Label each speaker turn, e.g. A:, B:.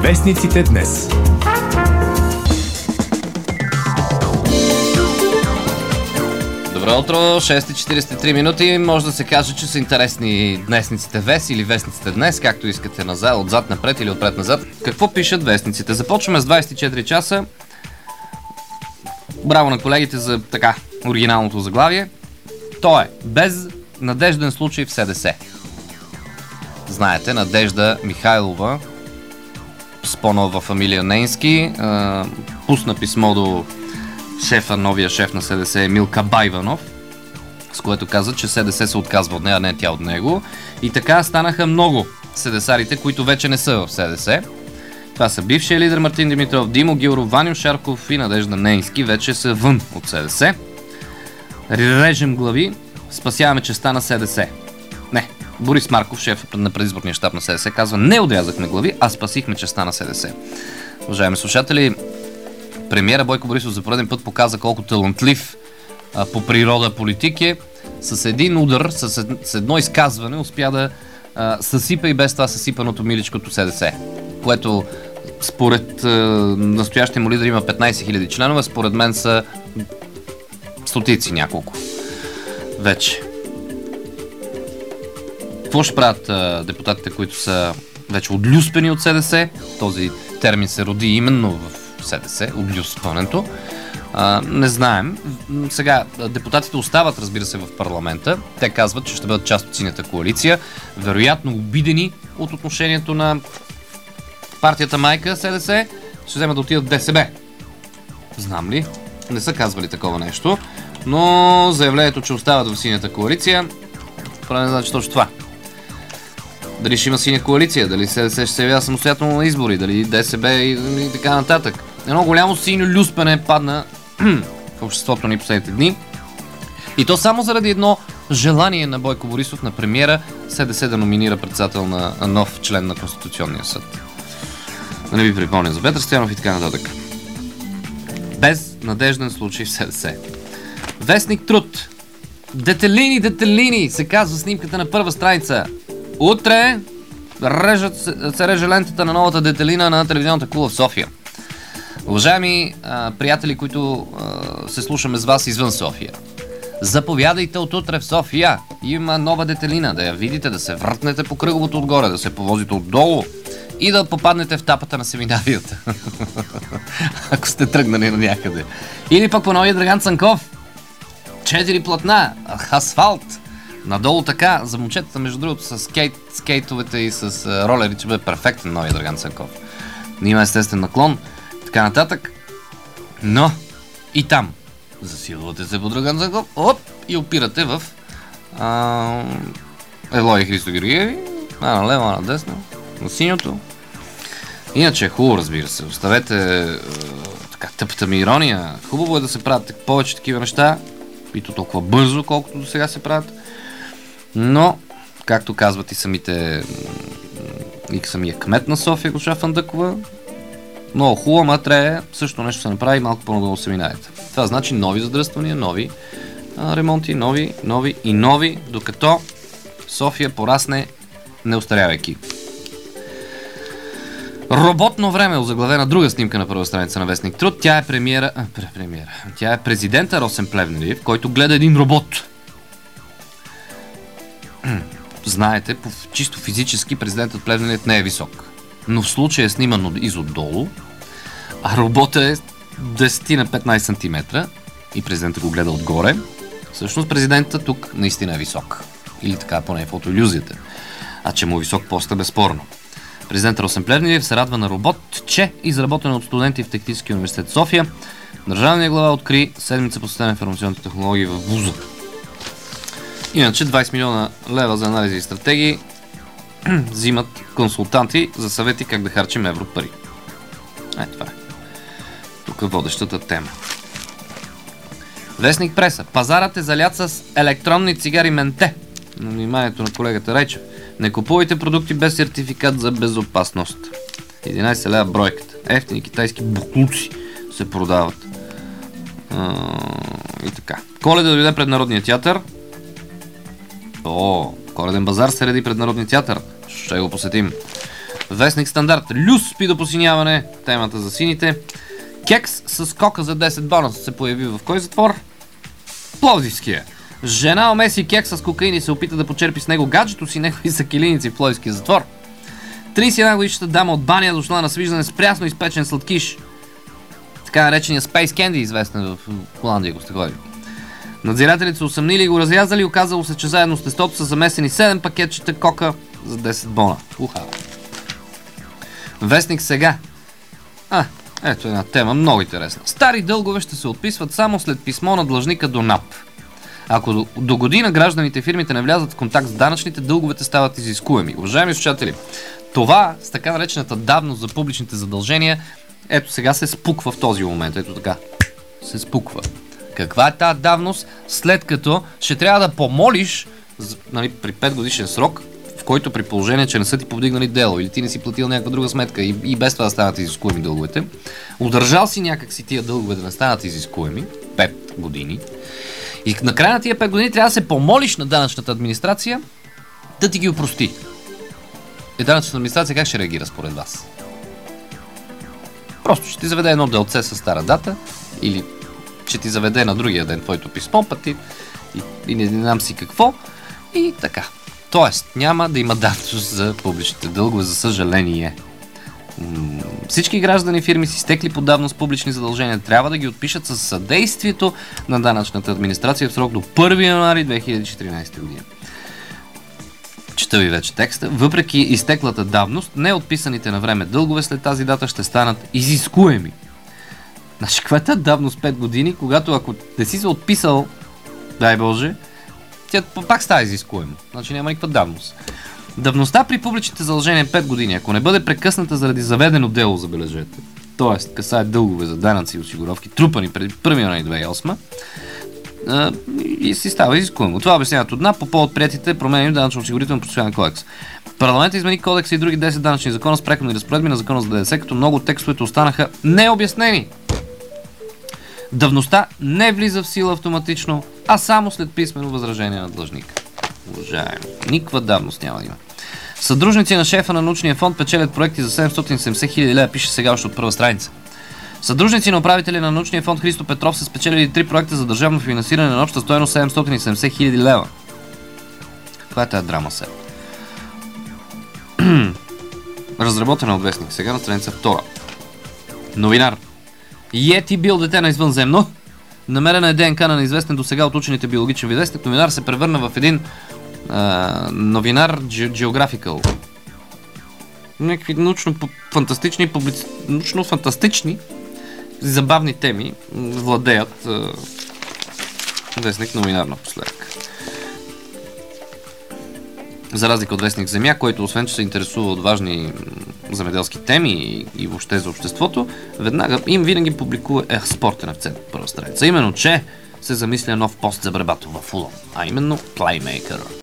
A: Вестниците днес.
B: Добро утро, 6:43 минути. Може да се каже, че са интересни днесниците ВЕС или вестниците днес, както искате, назад, отзад напред или отпред назад. Какво пишат вестниците? Започваме с 24 часа. Браво на колегите за така оригиналното заглавие. То е: без надежден случай в СДС. Знаете, Надежда Михайлова с по-нова фамилия Нейнски пусна писмо до новия шеф на СДС Емил Кабайванов, с което каза, че СДС се отказва от нея, а не тя от него. И така станаха много седесарите, които вече не са в СДС. Това са бившия лидер Мартин Димитров, Димо Гилров, Ваньо Шарков и Надежда Нейнски. Вече са вън от СДС. Режем глави, спасяваме честта на СДС. Не, Борис Марков, шеф на предизборния щаб на СДС, казва: не отрязахме глави, а спасихме честта на СДС. Уважаеми слушатели, премиера Бойко Борисов за пореден път показа колко талантлив по природа политик е. С един удар, с едно изказване успя да съсипа и без това съсипаното миличкото СДС, което според настоящия му лидер има 15 000 членове, според мен са стотици няколко вече. Какво ще правят депутатите, които са вече отлюспени от СДС? Този термин се роди именно в СДС, отлюспването. Не знаем. Сега депутатите остават, разбира се, в парламента. Те казват, че ще бъдат част от синята коалиция. Вероятно обидени от отношението на партията майка СДС, ще вземат да отидат в ДСБ. Знам ли? Не са казвали такова нещо. Но заявлението, че остават в синята коалиция, не значи точно това. Дали ще има синя коалиция, дали СДС ще се явява самостоятелно на избори, дали ДСБ и така нататък. Едно голямо синьо люспене падна в обществото ни последните дни. И то само заради едно желание на Бойко Борисов, на премиера, СДС да номинира председател на нов член на Конституционния съд. Да не ви припомня за Петър Стоянов и така нататък. Без надежден случай в СДС. Вестник Труд. Детелини, се казва снимката на първа страница. Утре се реже лентата на новата детелина на телевизионната кула в София. Уважаеми приятели, които се слушаме с вас извън София, заповядайте от утре в София. Има нова детелина, да я видите, да се въртнете по кръговото отгоре, да се повозите отдолу и да попаднете в тапата на семинарията. Ако сте тръгнали на някъде. Или пък по новия Драган Цанков. 4 платна, асфалт. Надолу така, за момчетата, между другото, с скейтовете и с ролери, че бъде перфектен новия Драган Цанков. Има естествен наклон, така нататък. Но и там засилвате се по Драган Цанков, и опирате в Евлои Христо Георгиеви, налево, надесно, на синьото. Иначе е хубаво, разбира се. Оставете така тъпата ми ирония. Хубаво е да се правят повече такива неща, и то толкова бързо, колкото до сега се правят. Но, както казват и самия кмет на София, госпожа Фандъкова, много хубаво, ама трябва също нещо се направи малко по-надолу семинарите. Това значи нови задръствания, нови ремонти, нови, докато София порасне, не остарявайки. Роботно време, озаглавена друга снимка на първа страница на Вестник Труд. Тя е Тя е президента Росен Плевнелиев, който гледа един робот. Знаете, чисто физически президентът Плевнелиев не е висок. Но в случая е снимано изотдолу, а роботът е 10 на 15 см и президентът го гледа отгоре. Всъщност президентът тук наистина е висок. Или така, поне е фотоилюзията. А че му е висок пост е безспорно. Президент Росен Плевнелиев се радва на робот, че изработен от студенти в Техническия университет София. Държавният глава откри седмица посветена информационните технологии в вуза. Иначе 20 милиона лева за анализи и стратегии взимат консултанти за съвети как да харчим европари. Това е. Тук е водещата тема. Вестник Преса. Пазарът е залят с електронни цигари Менте. На вниманието на колегата Райчев. Не купувайте продукти без сертификат за безопасност. 11 лева бройката. Ефтини китайски буклуци се продават. И така. Коледа дойде пред Народния театър. Коледен базар се реди пред Народния театър. Ще го посетим. Вестник Стандарт. Люс спи до посиняване. Темата за сините. Кекс с кока за 10 бонуса се появи в кой затвор? Пловдивския. Жена омеси кекс с кокаин и се опита да почерпи с него гаджето си, негови са килийници в Пловдивския затвор. 31 годишната дама от Баня дошла на свиждане с прясно изпечен сладкиш. Така наречения Space Candy, известен в Холандия, го сте ходили. Надзирателите са усъмнили и го разрязали, оказало се, че заедно с тестото са замесени 7 пакетчета кока за 10 бона. Уха. Вестник Сега. Ето една тема много интересна. Стари дългове ще се отписват само след писмо на длъжника до НАП. Ако до година гражданите и фирмите не влязат в контакт с данъчните, дълговете стават изискуеми. Уважаеми слушатели, това с така наречената давност за публичните задължения, ето сега се спуква в този момент. Ето така. Се спуква. Каква е тази давност, след като ще трябва да помолиш, нали, при 5 годишен срок, в който при положение, че не са ти повдигнали дело или ти не си платил някаква друга сметка и без това да станат изискуеми дълговете, удържал си някак си тия дългове да не станат изискуеми, 5 години, и накрая на тия 5 години трябва да се помолиш на данъчната администрация да ти ги опрости. Данъчната администрация как ще реагира според вас? Просто ще ти заведе едно делце с стара дата или ще ти заведе на другия ден твоето писмо, пъти и не знам си какво и така. Тоест, няма да има давност за публичните дългове, за съжаление. Всички граждани и фирми си стекли по давност публични задължения, трябва да ги отпишат със съдействието на данъчната администрация в срок до 1 януари 2014 година. Чета ви вече текста. Въпреки изтеклата давност, неотписаните на време дългове след тази дата ще станат изискуеми. Значи, каква е тази давност 5 години, когато ако не си се отписал, дай Боже, тя пак става изискуемо. Значи няма никаква давност. Давността при публичните задължения 5 години, ако не бъде прекъсната заради заведено дело, забележете, т.е. касае дългове за данъци и осигуровки, трупани преди 1 януари 2008, и си става изискуемо. Това обясняват от НАП по повод приетите промени в данъчно-осигурителен процесуален кодекс. Парламентът измени кодекса и други 10 данъчни закона с преходни разпоредби на закона за ДДС, като много от текстовете останаха необяснени. Давността не влиза в сила автоматично, а само след писмено възражение на длъжника. Уважаеми, никаква давност няма да има. Съдружници на шефа на научния фонд печелят проекти за 770 хиляди лева, пише сега още от първа страница. Съдружници на управители на научния фонд Христо Петров са спечелили 3 проекта за държавно финансиране на обща стойност 770 хиляди лева. Каква е тази драма сега? Разработена от вестник сега на страница 2. Новинар. Йети бил дете на извънземно. Намерена е ДНК на неизвестен до сега от учените биологичен вестник. Новинар се превърна в един новинар Geographical. Някакви научно-фантастични забавни теми владеят вестник новинар напоследък. За разлика от вестник Земя, който освен, че се интересува от важни земеделски теми и въобще за обществото, веднага им винаги публикува спортен акцент по първа страница. Именно, че се замисля нов пост за Бребатов в Фулъм, а именно Playmaker.